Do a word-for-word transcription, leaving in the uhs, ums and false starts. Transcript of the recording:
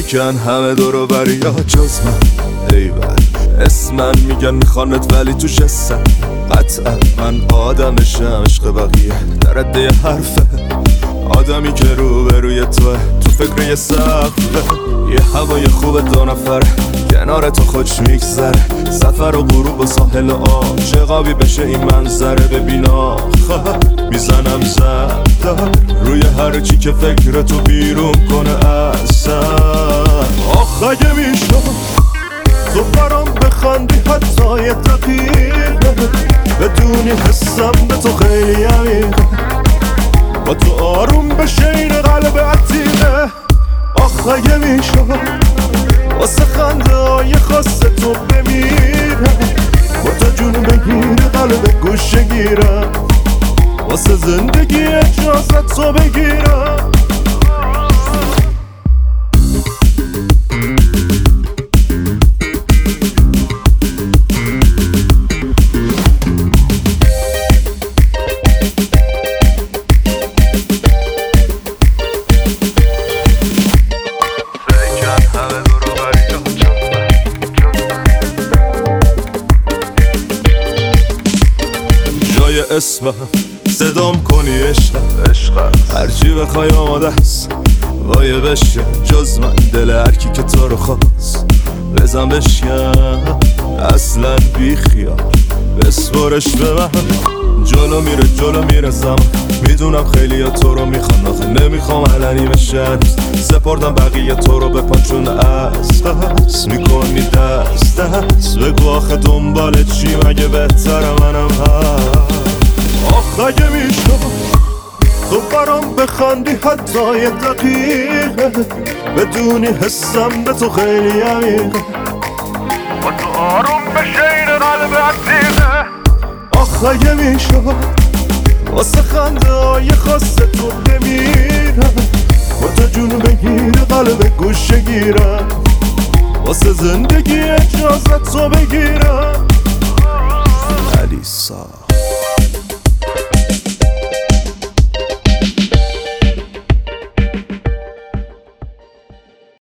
فیکن همه دورو بری ها جز من. ای بر اسمن میگن میخوانت ولی توش هستم. قطعا من آدمشم، عشق بقیه در عده حرفه. آدمی که رو به روی توه، تو فکر یه سقفه. یه هوای خوب دو نفر کنار تو خوش میگذره. سفر و غروب و ساحل آب چقابی بشه این منظره. ببینا میزنم زدر روی هر چی که فکر تو بیرون کنه اصلا. آخ اگه میشد تو برام بخندی حتی یه دقیقه، بدونی حسم به تو خیلی عمیقه. با تو آروم بشه این قلب عتیقه. آخ اگه میشد واسه خنده های خاص تو بمیره. با تو جون بگیره قلب گوشه گیرم، واسه زندگی اجازت تو بگیرم. اسمم صدام کنی عشقم، هرچی بخوای آماده است وایه بشه. جز من دل هرکی که تو رو خواست بزن بشکن، اصلا بی خیال بسپرش به من. جلو میره جلو میره زمان، میدونم خیلی ها تو رو میخوان، آخه نمیخوام علنی بشن. سپردم بقیه تو رو به پانچون اساس میکنی دست دست. بگو آخه دنبال چی مگه بهتر منم هست. آخ اگه میشد تو برام بخندی حتی یه دقیقه، بدونی حسم به تو خیلی عمیقه. با تو آروم بشه این قلب عتیقه. آخ اگه میشد واسه خنده های خاص تو بمیرم. با تو جون بگیره قلب گوشه گیرم، واسه زندگی اجازت تو بگیرم.